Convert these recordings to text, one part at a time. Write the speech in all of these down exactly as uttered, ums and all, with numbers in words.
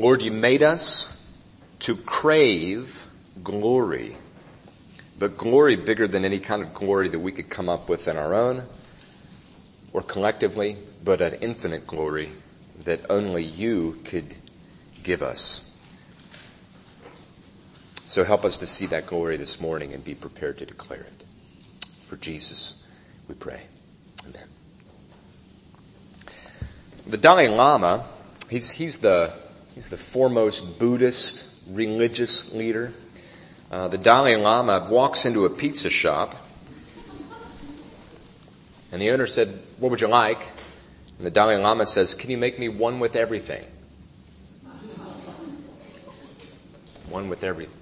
Lord, you made us to crave glory, but glory bigger than any kind of glory that we could come up with on our own or collectively, but an infinite glory that only you could give us. So help us to see that glory this morning and be prepared to declare it. For Jesus, we pray. Amen. The Dalai Lama, he's, he's the, he's the foremost Buddhist religious leader. Uh, the Dalai Lama walks into a pizza shop, and the owner said, "What would you like?" And the Dalai Lama says, "Can you make me one with everything?" One with everything.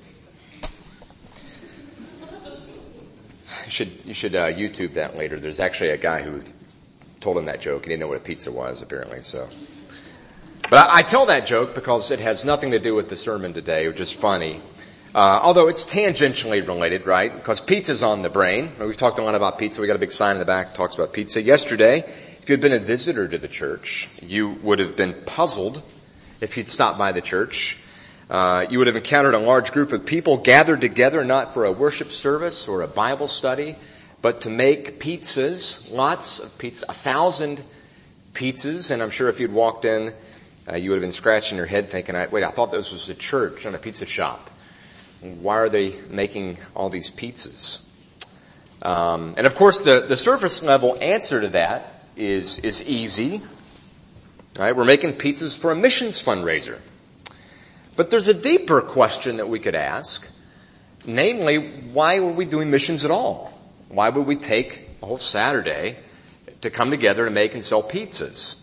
You should, you should uh, YouTube that later. There's actually a guy who told him that joke. He didn't know what a pizza was, apparently, so. But I, I tell that joke because it has nothing to do with the sermon today, which is funny. Uh, although it's tangentially related, right? Because pizza's on the brain. We've talked a lot about pizza. We got a big sign in the back that talks about pizza. Yesterday, if you'd been a visitor to the church, you would have been puzzled if you'd stopped by the church. Uh, you would have encountered a large group of people gathered together not for a worship service or a Bible study, but to make pizzas, lots of pizza, a thousand pizzas. And I'm sure if you'd walked in, uh, you would have been scratching your head thinking, wait, I thought this was a church, not a pizza shop. Why are they making all these pizzas? Um, and of course the, the surface level answer to that is, is easy. Right? We're making pizzas for a missions fundraiser. But there's a deeper question that we could ask. Namely, why were we doing missions at all? Why would we take a whole Saturday to come together to make and sell pizzas?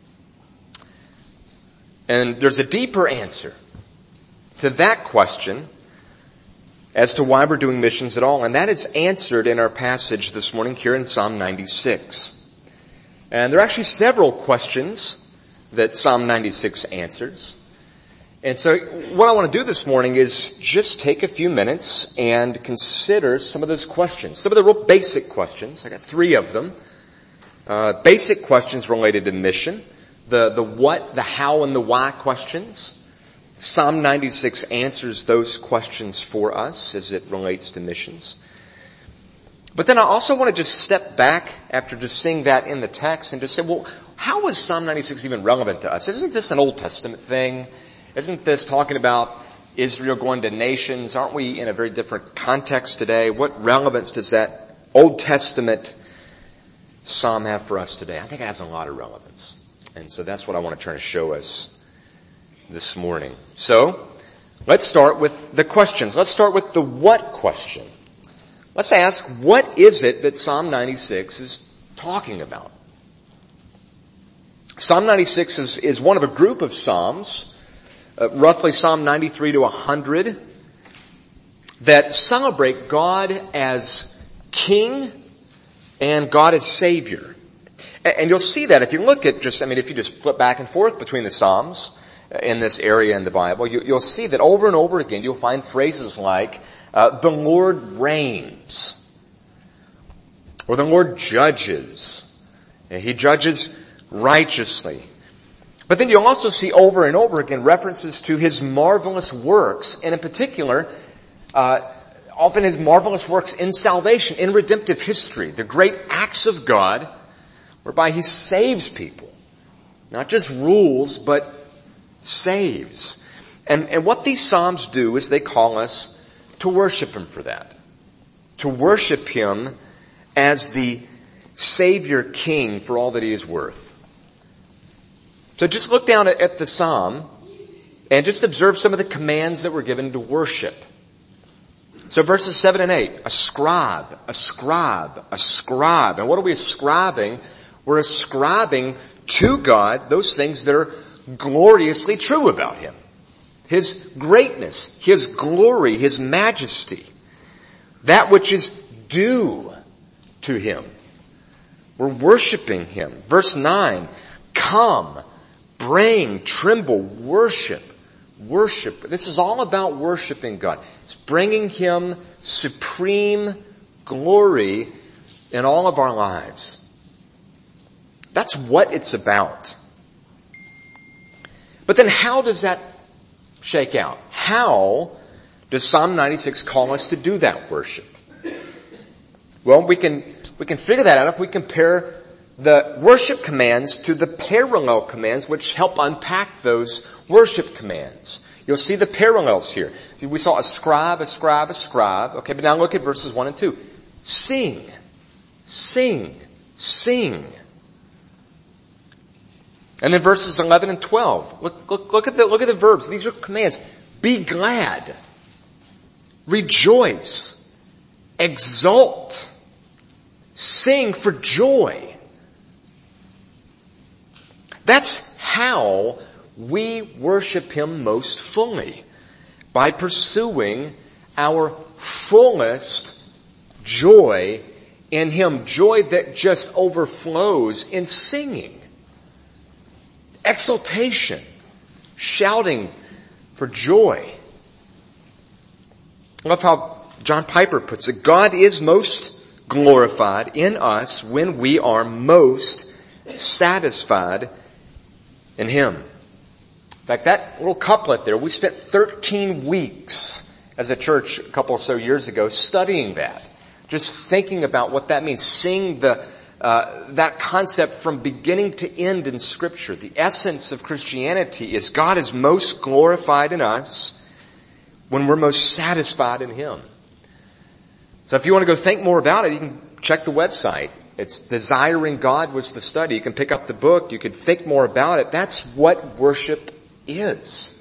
And there's a deeper answer to that question as to why we're doing missions at all. And that is answered in our passage this morning here in Psalm ninety-six. And there are actually several questions that Psalm ninety-six answers. And so what I want to do this morning is just take a few minutes and consider some of those questions. Some of the real basic questions. I got three of them. Uh, basic questions related to mission. The, the what, the how, and the why questions. Psalm ninety-six answers those questions for us as it relates to missions. But then I also want to just step back after just seeing that in the text and just say, well, how is Psalm ninety-six even relevant to us? Isn't this an Old Testament thing? Isn't this talking about Israel going to nations? Aren't we in a very different context today? What relevance does that Old Testament psalm have for us today? I think it has a lot of relevance. And so that's what I want to try to show us this morning. So, let's start with the questions. Let's start with the what question. Let's ask, what is it that Psalm ninety-six is talking about? Psalm ninety-six is, is one of a group of psalms, uh, roughly Psalm ninety-three to one hundred, that celebrate God as King and God as Savior. And, and you'll see that if you look at just, I mean, if you just flip back and forth between the Psalms in this area in the Bible, you, you'll see that over and over again you'll find phrases like, uh, the Lord reigns, or the Lord judges. And He judges righteously. But then you'll also see over and over again references to His marvelous works, and in particular, uh, often His marvelous works in salvation, in redemptive history, the great acts of God whereby He saves people. Not just rules, but saves. And, and what these Psalms do is they call us to worship Him for that. To worship Him as the Savior King for all that He is worth. So just look down at, at the Psalm and just observe some of the commands that were given to worship. So verses seven and eight, ascribe, ascribe, ascribe. And what are we ascribing? We're ascribing to God those things that are gloriously true about Him. His greatness, His glory, His majesty. That which is due to Him. We're worshiping Him. Verse nine, come, bring, tremble, worship, worship. This is all about worshiping God. It's bringing Him supreme glory in all of our lives. That's what it's about. But then how does that shake out? How does Psalm ninety-six call us to do that worship? Well, we can, we can figure that out if we compare the worship commands to the parallel commands which help unpack those worship commands. You'll see the parallels here. We saw ascribe, ascribe, ascribe. Okay, but now look at verses one and two. Sing, sing, sing. And then verses eleven and twelve. Look, look, look at the, look at the verbs. These are commands. Be glad. Rejoice. Exult. Sing for joy. That's how we worship Him most fully. By pursuing our fullest joy in Him. Joy that just overflows in singing. Exultation. Shouting for joy. I love how John Piper puts it. God is most glorified in us when we are most satisfied in Him. In fact, that little couplet there, we spent thirteen weeks as a church a couple or so years ago studying that. Just thinking about what that means. Seeing the, uh, that concept from beginning to end in Scripture. The essence of Christianity is God is most glorified in us when we're most satisfied in Him. So if you want to go think more about it, you can check the website. It's Desiring God was the study. You can pick up the book. You can think more about it. That's what worship is.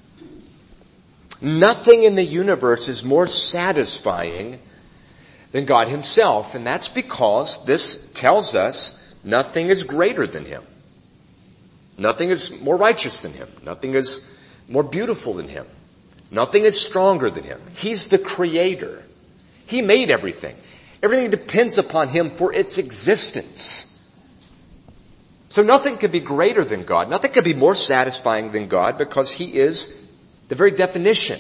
Nothing in the universe is more satisfying than God Himself. And that's because this tells us nothing is greater than Him. Nothing is more righteous than Him. Nothing is more beautiful than Him. Nothing is stronger than Him. He's the Creator. He made everything. Everything depends upon Him for its existence. So nothing can be greater than God. Nothing can be more satisfying than God because He is the very definition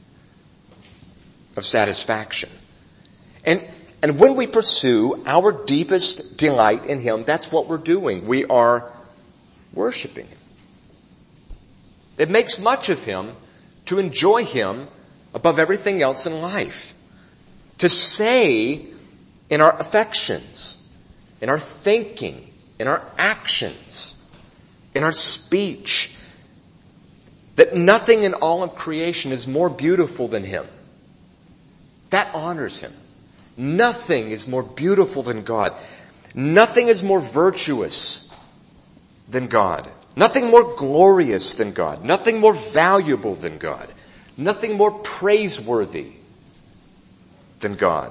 of satisfaction. And, and when we pursue our deepest delight in Him, that's what we're doing. We are worshiping Him. It makes much of Him to enjoy Him above everything else in life. To say in our affections, in our thinking, in our actions, in our speech, that nothing in all of creation is more beautiful than Him. That honors Him. Nothing is more beautiful than God. Nothing is more virtuous than God. Nothing more glorious than God. Nothing more valuable than God. Nothing more praiseworthy than God.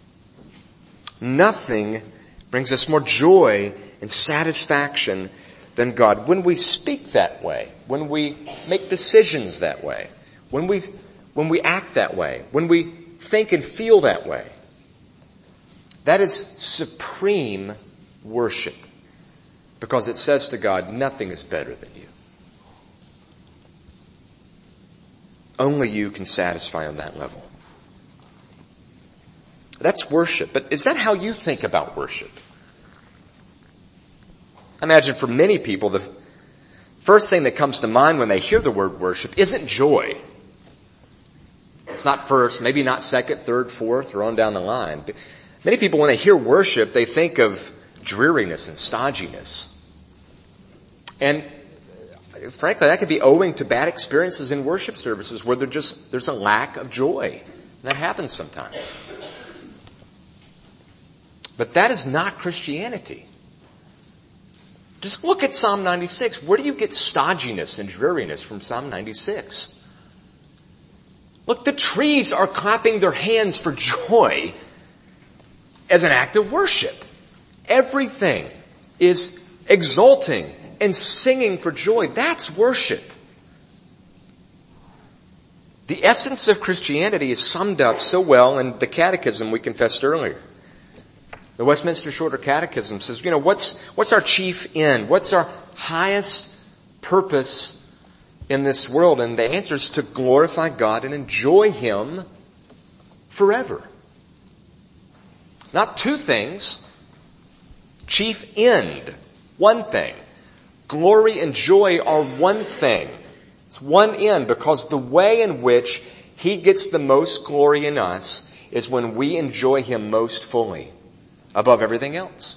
Nothing brings us more joy and satisfaction than God. When we speak that way, when we make decisions that way, when we, when we act that way, when we think and feel that way, that is supreme worship. Because it says to God, nothing is better than you. Only you can satisfy on that level. That's worship. But is that how you think about worship? I imagine for many people, the first thing that comes to mind when they hear the word worship isn't joy. It's not first, maybe not second, third, fourth, or on down the line. But many people, when they hear worship, they think of dreariness and stodginess. And frankly, that could be owing to bad experiences in worship services where there just, there's a lack of joy. And that happens sometimes. But that is not Christianity. Just look at Psalm ninety-six. Where do you get stodginess and dreariness from Psalm ninety-six? Look, the trees are clapping their hands for joy as an act of worship. Everything is exulting and singing for joy. That's worship. The essence of Christianity is summed up so well in the catechism we confessed earlier. The Westminster Shorter Catechism says, you know, what's, what's our chief end? What's our highest purpose in this world? And the answer is to glorify God and enjoy Him forever. Not two things. Chief end, one thing. Glory and joy are one thing. It's one end, because the way in which he gets the most glory in us is when we enjoy him most fully, above everything else.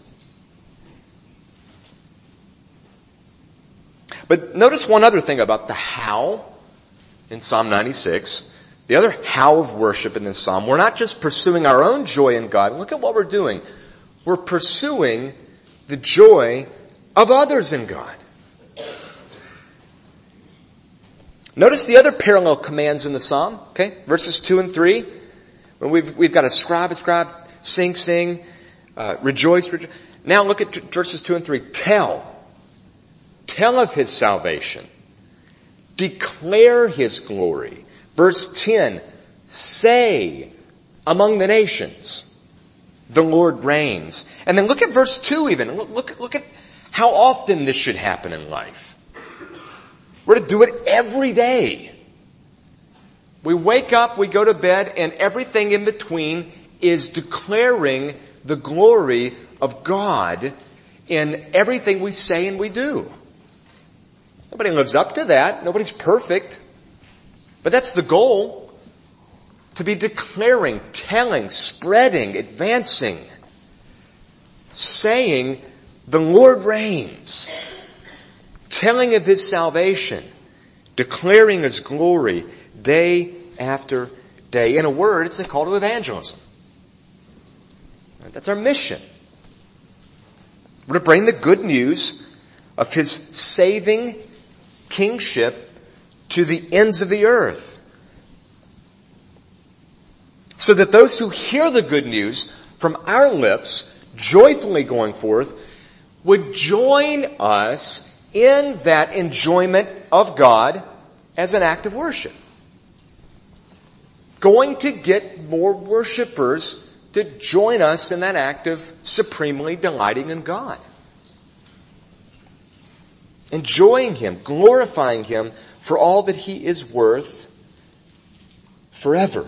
But notice one other thing about the how in Psalm ninety-six. The other how of worship in this psalm. We're not just pursuing our own joy in God. Look at what we're doing. We're pursuing the joy of others in God. Notice the other parallel commands in the psalm. Okay, verses two and three. When we've we've got ascribe, ascribe, sing, sing, uh, rejoice, rejoice. Now look at verses two and three. Tell. Tell of his salvation. Declare his glory. Verse ten, say among the nations, the Lord reigns. And then look at verse two even. Look, look, look at how often this should happen in life. We're to do it every day. We wake up, we go to bed, and everything in between is declaring the glory of God in everything we say and we do. Nobody lives up to that. Nobody's perfect. But that's the goal. To be declaring, telling, spreading, advancing, saying, the Lord reigns, telling of his salvation, declaring his glory day after day. In a word, it's a call to evangelism. That's our mission. We're to bring the good news of his saving kingship to the ends of the earth, so that those who hear the good news from our lips, joyfully going forth, would join us in that enjoyment of God as an act of worship. Going to get more worshipers to join us in that act of supremely delighting in God. Enjoying him, glorifying him for all that he is worth forever.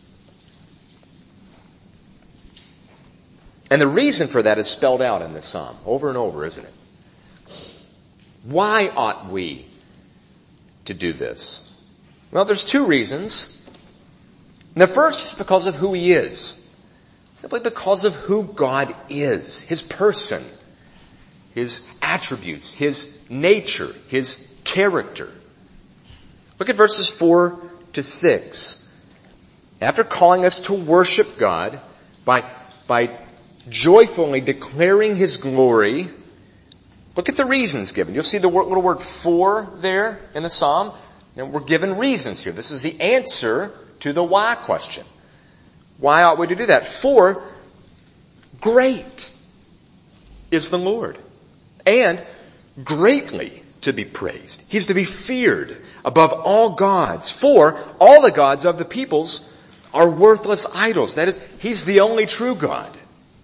And the reason for that is spelled out in this psalm over and over, isn't it? Why ought we to do this? Well, there's two reasons. The first is because of who he is. Simply because of who God is. His person, his attributes, his nature, his character. Look at verses four to six. After calling us to worship God by, by joyfully declaring his glory, look at the reasons given. You'll see the word, little word for there in the psalm. And we're given reasons here. This is the answer to the why question. Why ought we to do that? For great is the Lord, and greatly to be praised. He's to be feared above all gods. For all the gods of the peoples are worthless idols. That is, he's the only true God.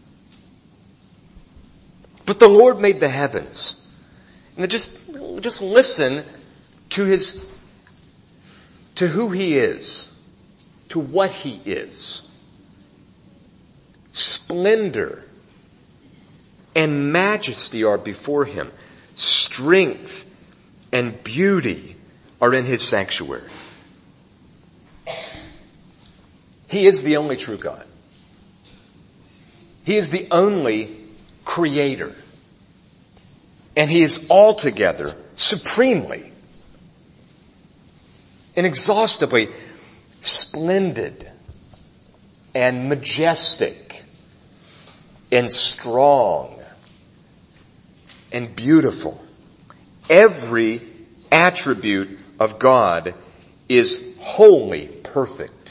But the Lord made the heavens. And just, just listen to his, to who he is, to what he is. Splendor and majesty are before him. Strength and beauty are in his sanctuary. He is the only true God. He is the only creator. And he is altogether, supremely, inexhaustibly splendid and majestic and strong and beautiful. Every attribute of God is wholly perfect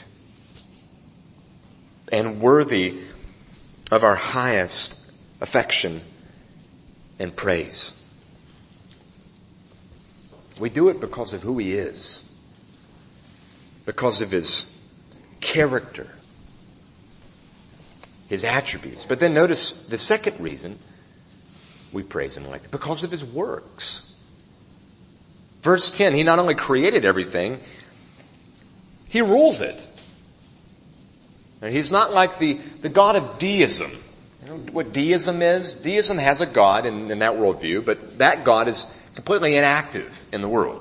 and worthy of our highest affection and praise. We do it because of who he is, because of his character, his attributes. But then notice the second reason we praise him like that, because of his works. Verse ten, he not only created everything, he rules it. And he's not like the, the God of deism. You know what deism is? Deism has a God in, in that worldview, but that God is completely inactive in the world.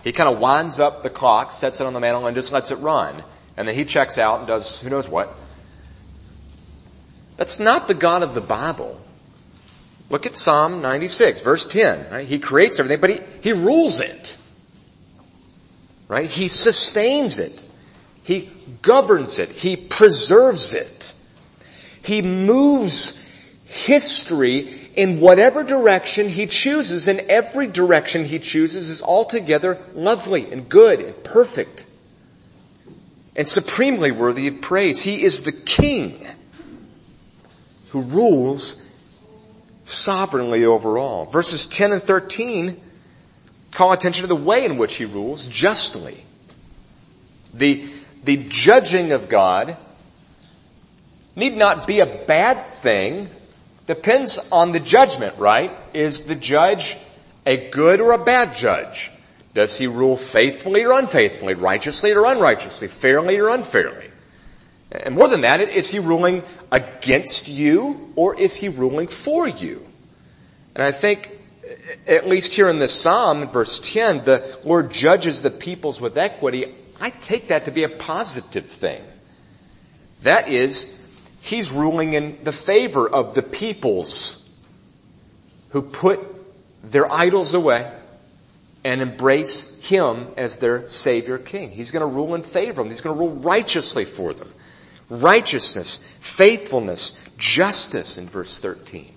He kind of winds up the clock, sets it on the mantle, and just lets it run. And then he checks out and does who knows what. That's not the God of the Bible. Look at Psalm ninety-six, verse ten. Right? He creates everything, but he, he rules it. Right? He sustains it. He governs it. He preserves it. He moves history in whatever direction he chooses, and every direction he chooses is altogether lovely and good and perfect and supremely worthy of praise. He is the King who rules sovereignly over all. Verses ten and thirteen call attention to the way in which he rules justly. The, the judging of God need not be a bad thing. Depends on the judgment, right? Is the judge a good or a bad judge? Does he rule faithfully or unfaithfully, righteously or unrighteously, fairly or unfairly? And more than that, is he ruling against you or is he ruling for you? And I think, at least here in this psalm, verse ten, the Lord judges the peoples with equity. I take that to be a positive thing. That is, he's ruling in the favor of the peoples who put their idols away and embrace him as their Savior King. He's going to rule in favor of them. He's going to rule righteously for them. Righteousness, faithfulness, justice in verse thirteen.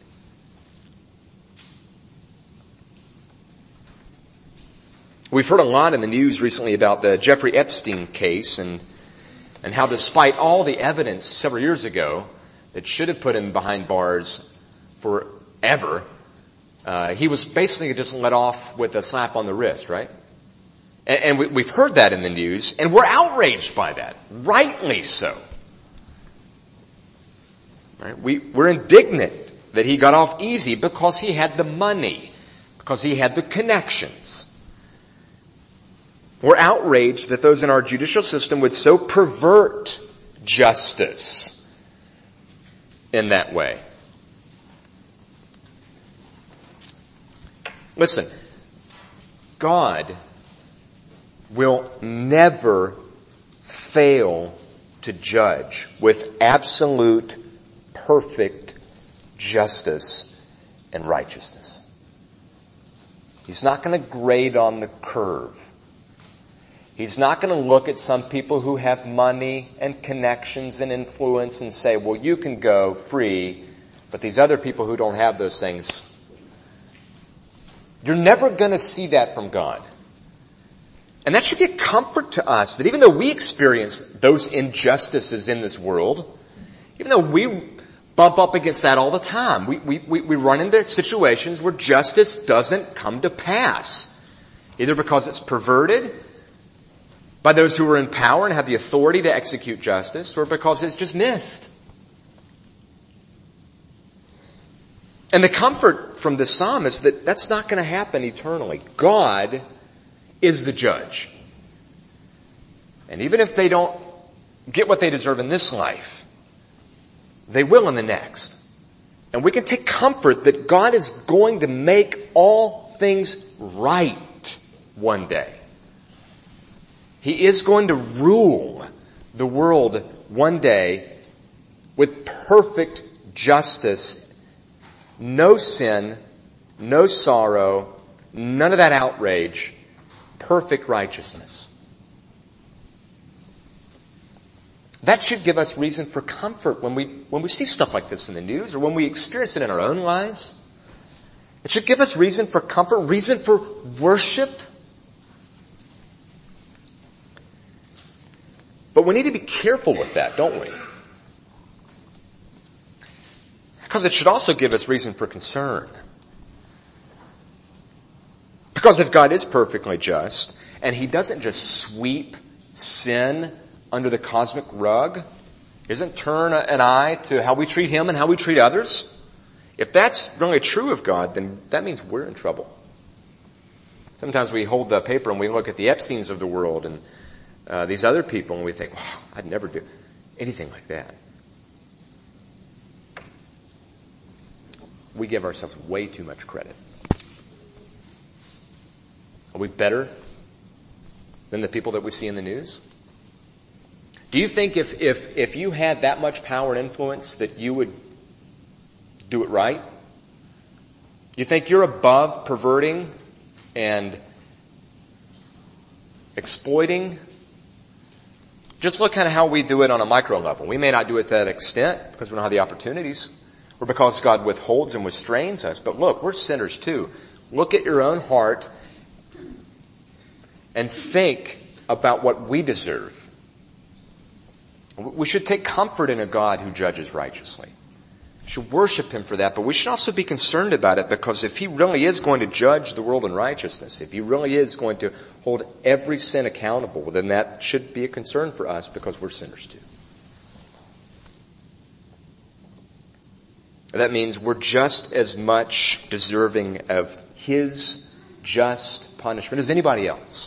We've heard a lot in the news recently about the Jeffrey Epstein case and and how despite all the evidence several years ago that should have put him behind bars forever, uh, he was basically just let off with a slap on the wrist, right? And, and we, we've heard that in the news, and we're outraged by that, rightly so. Right? We, we're indignant that he got off easy because he had the money, because he had the connections. We're outraged that those in our judicial system would so pervert justice in that way. Listen, God will never fail to judge with absolute, perfect justice and righteousness. He's not going to grade on the curve. He's not going to look at some people who have money and connections and influence and say, well, you can go free, but these other people who don't have those things, you're never going to see that from God. And that should be a comfort to us, that even though we experience those injustices in this world, even though we bump up against that all the time, we, we, we, we run into situations where justice doesn't come to pass, either because it's perverted by those who are in power and have the authority to execute justice, or because it's just missed. And the comfort from this psalm is that that's not going to happen eternally. God is the judge. And even if they don't get what they deserve in this life, they will in the next. And we can take comfort that God is going to make all things right one day. He is going to rule the world one day with perfect justice, no sin, no sorrow, none of that outrage, perfect righteousness. That should give us reason for comfort when we, when we see stuff like this in the news or when we experience it in our own lives. It should give us reason for comfort, reason for worship. But we need to be careful with that, don't we? Because it should also give us reason for concern. Because if God is perfectly just, and He doesn't just sweep sin under the cosmic rug, He doesn't turn an eye to how we treat Him and how we treat others, if that's really true of God, then that means we're in trouble. Sometimes we hold the paper and we look at the Epsteins of the world and Uh, these other people, and we think, wow, I'd never do anything like that. We give ourselves way too much credit. Are we better than the people that we see in the news? Do you think if, if, if you had that much power and influence that you would do it right? You think you're above perverting and exploiting? Just look at how we do it on a micro level. We may not do it to that extent because we don't have the opportunities or because God withholds and restrains us. But look, we're sinners too. Look at your own heart and think about what we deserve. We should take comfort in a God who judges righteously. We should worship Him for that, but we should also be concerned about it because if He really is going to judge the world in righteousness, if He really is going to hold every sin accountable, then that should be a concern for us because we're sinners too. That means we're just as much deserving of His just punishment as anybody else.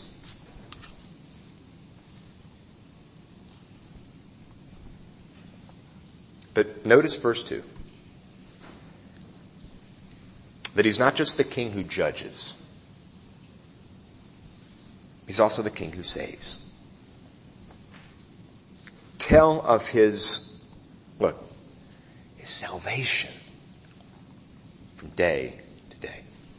But notice verse two. That He's not just the King who judges. He's also the King who saves. Tell of His, look, His salvation from day to day.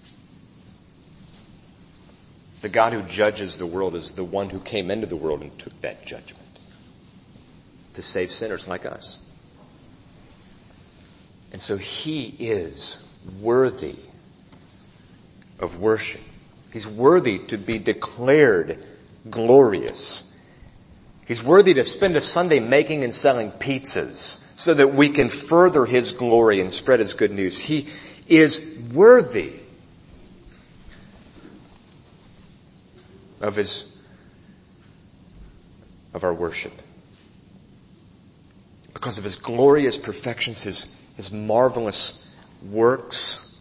The God who judges the world is the one who came into the world and took that judgment to save sinners like us. And so He is worthy of worship. He's worthy to be declared glorious. He's worthy to spend a Sunday making and selling pizzas so that we can further His glory and spread His good news. He is worthy of His, of our worship. Because of His glorious perfections, His His marvelous works.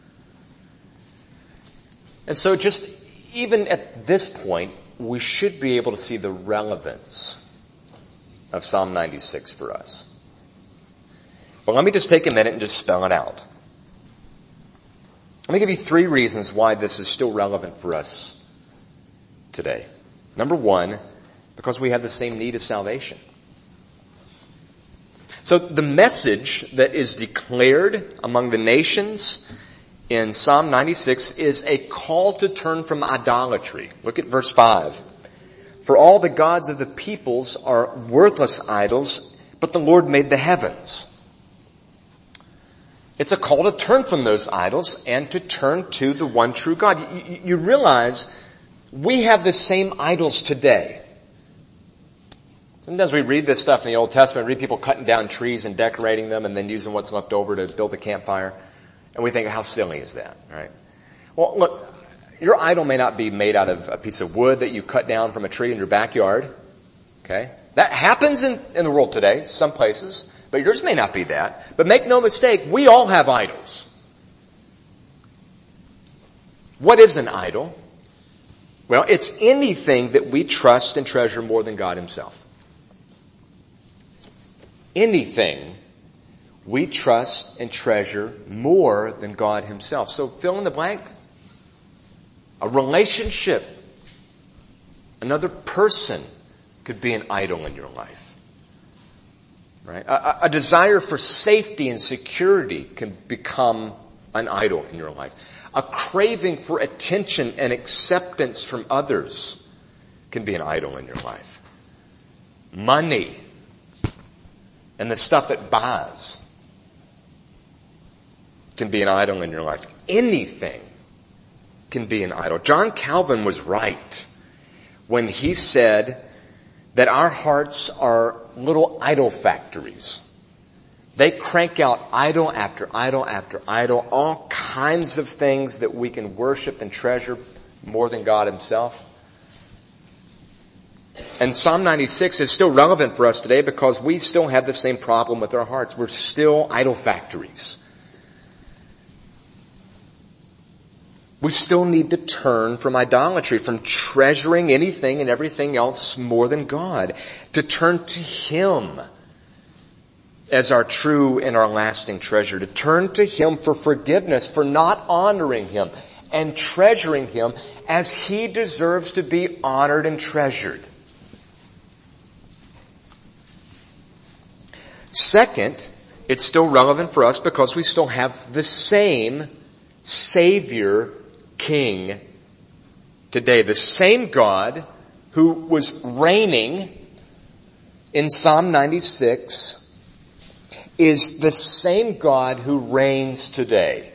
And so just even at this point, we should be able to see the relevance of Psalm ninety-six for us. But let me just take a minute and just spell it out. Let me give you three reasons why this is still relevant for us today. Number one, because we have the same need of salvation. So the message that is declared among the nations in Psalm ninety-six is a call to turn from idolatry. Look at verse five. For all the gods of the peoples are worthless idols, but the Lord made the heavens. It's a call to turn from those idols and to turn to the one true God. You, you realize we have the same idols today. Sometimes we read this stuff in the Old Testament, read people cutting down trees and decorating them and then using what's left over to build the campfire. And we think, how silly is that, right? Well, look, your idol may not be made out of a piece of wood that you cut down from a tree in your backyard. Okay? That happens in, in the world today, some places. But yours may not be that. But make no mistake, we all have idols. What is an idol? Well, it's anything that we trust and treasure more than God Himself. Anything we trust and treasure more than God Himself. So fill in the blank. A relationship, another person could be an idol in your life. Right? A, a desire for safety and security can become an idol in your life. A craving for attention and acceptance from others can be an idol in your life. Money and the stuff it buys can be an idol in your life. Anything can be an idol. John Calvin was right when he said that our hearts are little idol factories. They crank out idol after idol after idol, all kinds of things that we can worship and treasure more than God Himself. And Psalm ninety-six is still relevant for us today because we still have the same problem with our hearts. We're still idol factories. We still need to turn from idolatry, from treasuring anything and everything else more than God, to turn to Him as our true and our lasting treasure, to turn to Him for forgiveness, for not honoring Him, and treasuring him as he deserves to be honored and treasured. Second, it's still relevant for us because we still have the same Savior King today. The same God who was reigning in Psalm ninety-six is the same God who reigns today.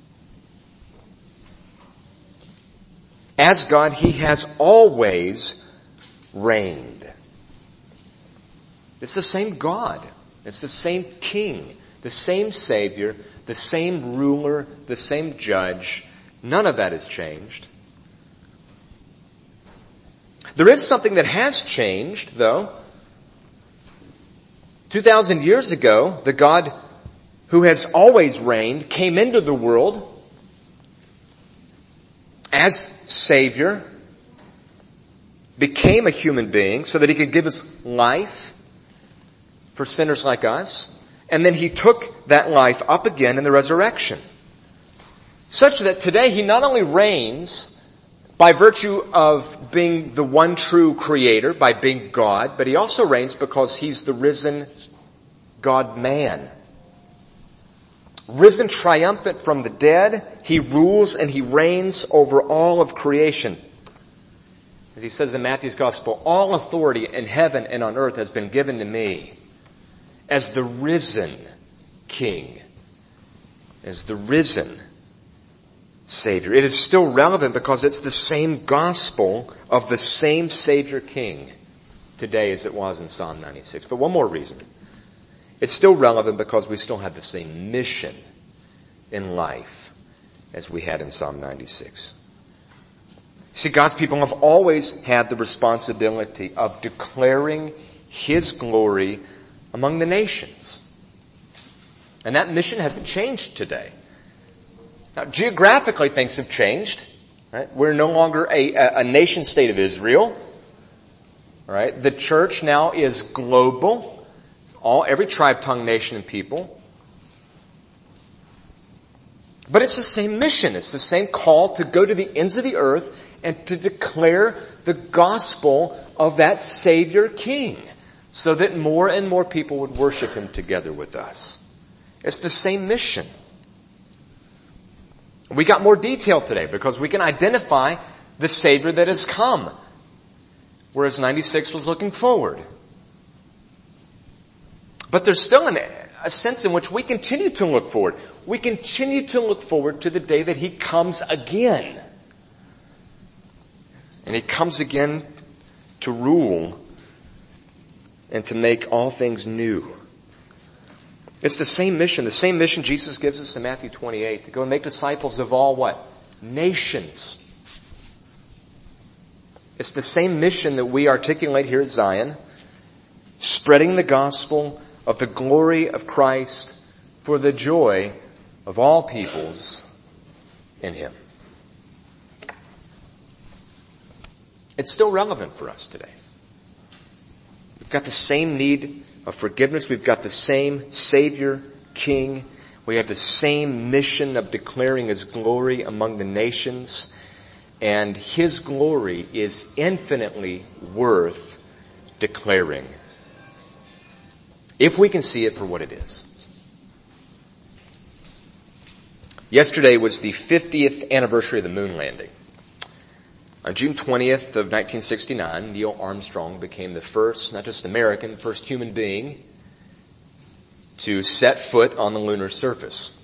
As God, he has always reigned. It's the same God. It's the same King, the same Savior, the same ruler, the same judge. None of that has changed. There is something that has changed, though. Two thousand years ago, the God who has always reigned came into the world as Savior, became a human being so that he could give us life for sinners like us, and then he took that life up again in the resurrection. Such that today he not only reigns by virtue of being the one true creator, by being God, but he also reigns because he's the risen God-man. Risen triumphant from the dead, he rules and he reigns over all of creation. As he says in Matthew's Gospel, all authority in heaven and on earth has been given to me. As the risen King, as the risen Savior. It is still relevant because it's the same gospel of the same Savior King today as it was in Psalm ninety-six. But one more reason. It's still relevant because we still have the same mission in life as we had in Psalm ninety-six. See, God's people have always had the responsibility of declaring his glory among the nations. And that mission hasn't changed today. Now, geographically things have changed. Right? We're no longer a, a nation state of Israel. Right? The church now is global. It's all, every tribe, tongue, nation, and people. But it's the same mission. It's the same call to go to the ends of the earth and to declare the gospel of that Savior King, so that more and more people would worship him together with us. It's the same mission. We got more detail today because we can identify the Savior that has come, whereas ninety-six was looking forward. But there's still an, a sense in which we continue to look forward. We continue to look forward to the day that he comes again. And he comes again to rule and to make all things new. It's the same mission, the same mission Jesus gives us in Matthew twenty-eight, to go and make disciples of all what? Nations. It's the same mission that we articulate here at Zion, spreading the gospel of the glory of Christ for the joy of all peoples in him. It's still relevant for us today. We've got the same need of forgiveness. We've got the same Savior, King. We have the same mission of declaring his glory among the nations. And his glory is infinitely worth declaring, if we can see it for what it is. Yesterday was the fiftieth anniversary of the moon landing. On June twentieth of nineteen sixty-nine, Neil Armstrong became the first, not just American, first human being to set foot on the lunar surface.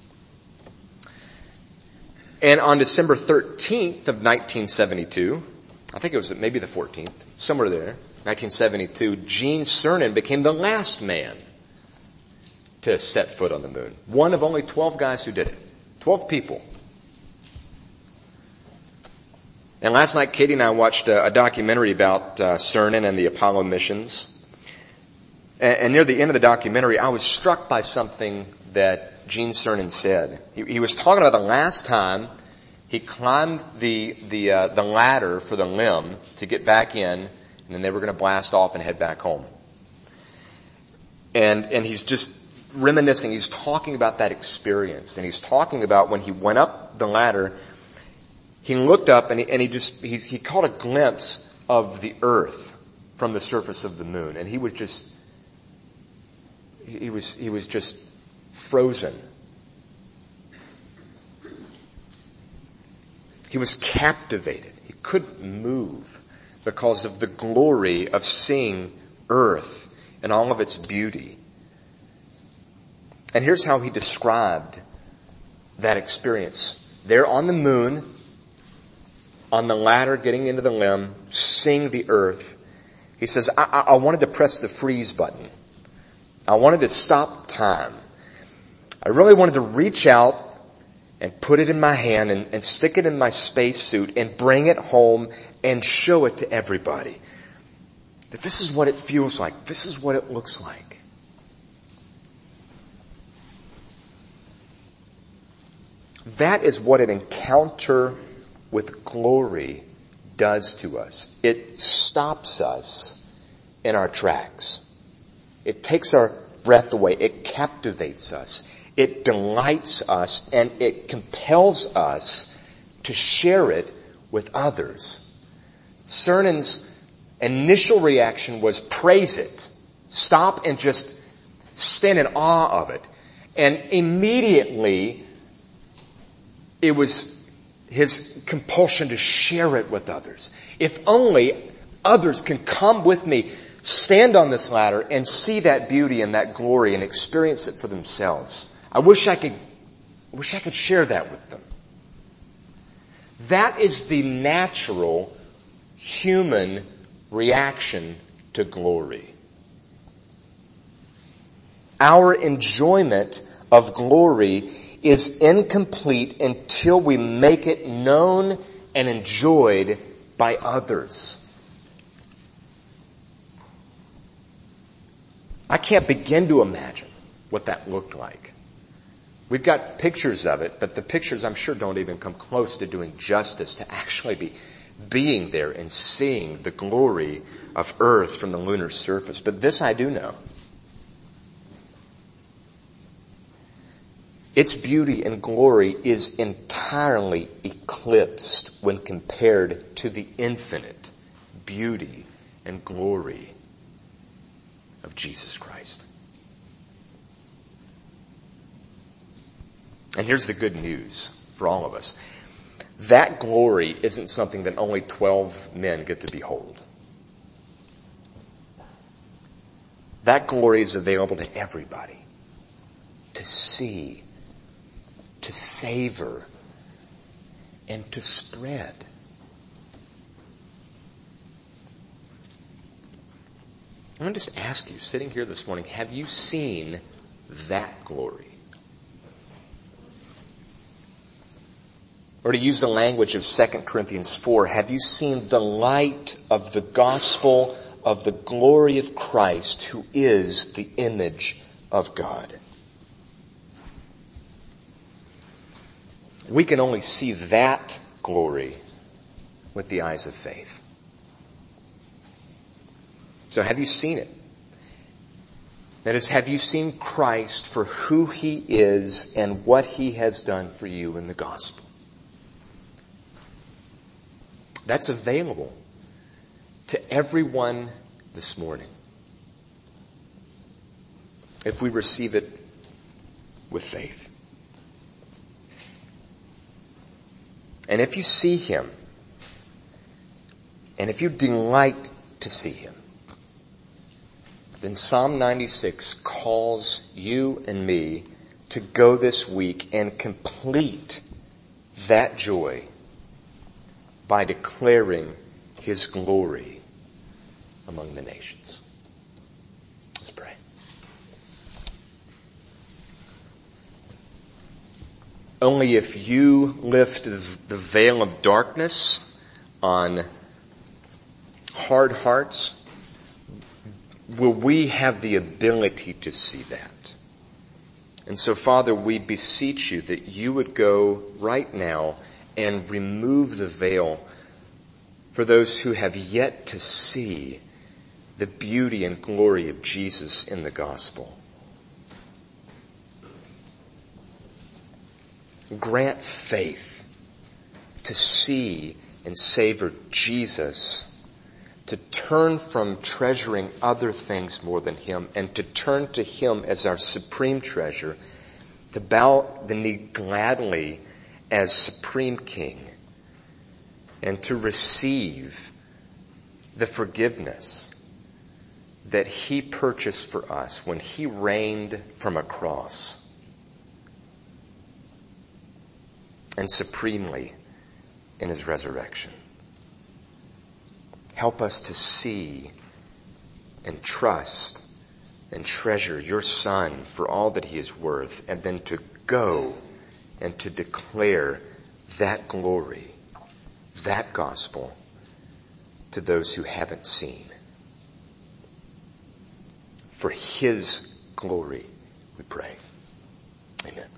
And on December thirteenth of nineteen seventy-two, I think it was maybe the fourteenth, somewhere there, nineteen seventy-two, Gene Cernan became the last man to set foot on the moon. One of only twelve guys who did it. twelve people. And last night, Katie and I watched a, a documentary about uh, Cernan and the Apollo missions. And, and near the end of the documentary, I was struck by something that Gene Cernan said. He, he was talking about the last time he climbed the the uh, the ladder for the limb to get back in, and then they were going to blast off and head back home. And and he's just reminiscing. He's talking about that experience, and he's talking about when he went up the ladder. he looked up and he, and he just, he's, he caught a glimpse of the earth from the surface of the moon. And he was just, he was, he was just frozen. He was captivated. He couldn't move because of the glory of seeing earth and all of its beauty. And here's how he described that experience. There on the moon, on the ladder getting into the limb, seeing the earth, he says, I, I, I wanted to press the freeze button. I wanted to stop time. I really wanted to reach out and put it in my hand and, and stick it in my spacesuit and bring it home and show it to everybody. That this is what it feels like. This is what it looks like. That is what an encounter with glory does to us. It stops us in our tracks. It takes our breath away. It captivates us. It delights us, and it compels us to share it with others. Cernan's initial reaction was praise it. Stop and just stand in awe of it. And immediately, it was his compulsion to share it with others. If only others can come with me, stand on this ladder, and see that beauty and that glory and experience it for themselves. I wish I could, I wish I could share that with them. That is the natural human reaction to glory. Our enjoyment of glory is incomplete until we make it known and enjoyed by others. I can't begin to imagine what that looked like. We've got pictures of it, but the pictures I'm sure don't even come close to doing justice to actually be being there and seeing the glory of Earth from the lunar surface. But this I do know. Its beauty and glory is entirely eclipsed when compared to the infinite beauty and glory of Jesus Christ. And here's the good news for all of us. That glory isn't something that only twelve men get to behold. That glory is available to everybody to see, to savor, and to spread. I'm going to just ask you, sitting here this morning, have you seen that glory? Or to use the language of Second Corinthians four, have you seen the light of the gospel of the glory of Christ, who is the image of God? We can only see that glory with the eyes of faith. So have you seen it? That is, have you seen Christ for who He is and what He has done for you in the gospel? That's available to everyone this morning, if we receive it with faith. And if you see Him, and if you delight to see Him, then Psalm ninety-six calls you and me to go this week and complete that joy by declaring His glory among the nations. Let's pray. Only if you lift the veil of darkness on hard hearts will we have the ability to see that. And so, Father, we beseech you that you would go right now and remove the veil for those who have yet to see the beauty and glory of Jesus in the gospel. Grant faith to see and savor Jesus, to turn from treasuring other things more than Him, and to turn to Him as our supreme treasure, to bow the knee gladly as supreme King, and to receive the forgiveness that He purchased for us when He reigned from a cross, and supremely in His resurrection. Help us to see and trust and treasure Your Son for all that He is worth, and then to go and to declare that glory, that gospel, to those who haven't seen. For His glory, we pray. Amen.